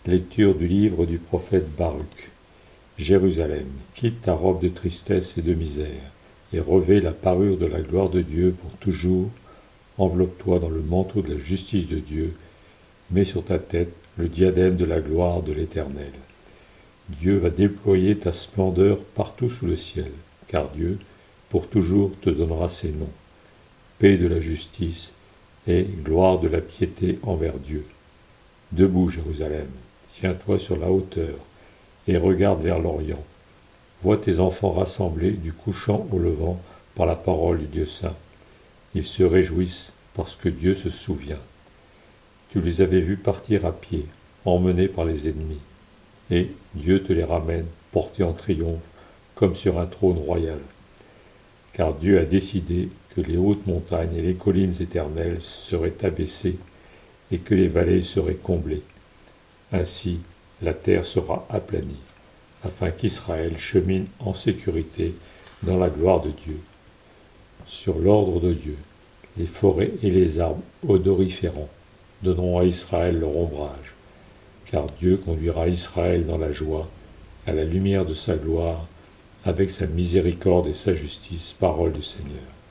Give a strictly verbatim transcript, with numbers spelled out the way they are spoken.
Lecture du livre du prophète Baruch. Jérusalem, quitte ta robe de tristesse et de misère, et revêt la parure de la gloire de Dieu pour toujours. Enveloppe-toi dans le manteau de la justice de Dieu, mets sur ta tête le diadème de la gloire de l'Éternel. Dieu va déployer ta splendeur partout sous le ciel, car Dieu, pour toujours, te donnera ses noms. Paix de la justice et gloire de la piété envers Dieu. Debout, Jérusalem, tiens-toi sur la hauteur et regarde vers l'Orient. Vois tes enfants rassemblés du couchant au levant par la parole du Dieu saint. Ils se réjouissent parce que Dieu se souvient. Tu les avais vus partir à pied, emmenés par les ennemis. Et Dieu te les ramène, portés en triomphe, comme sur un trône royal. Car Dieu a décidé que les hautes montagnes et les collines éternelles seraient abaissées et que les vallées seraient comblées. Ainsi, la terre sera aplanie, afin qu'Israël chemine en sécurité dans la gloire de Dieu. Sur l'ordre de Dieu, les forêts et les arbres odoriférants donneront à Israël leur ombrage, car Dieu conduira Israël dans la joie, à la lumière de sa gloire, avec sa miséricorde et sa justice, parole du Seigneur.